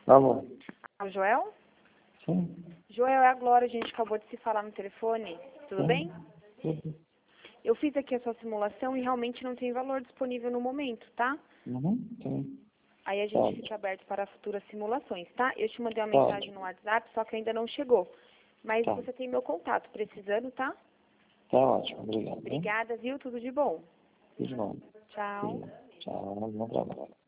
Alô? Ah, Joel? Sim. Joel, é a Glória, a gente acabou de se falar no telefone. Tudo Sim. bem? Tudo. Eu fiz aqui a sua simulação e realmente não tem valor disponível no momento, tá? Sim. Aí a gente Pode. fica aberto para futuras simulações, tá? Eu te mandei uma Pode. mensagem no WhatsApp, só que ainda não chegou. Mas Tá. você tem meu contato, precisando, tá? Tá ótimo. Obrigado. Hein? Obrigada, viu? Tudo de bom. Tudo bom. Tchau. Tchau. Bom trabalho.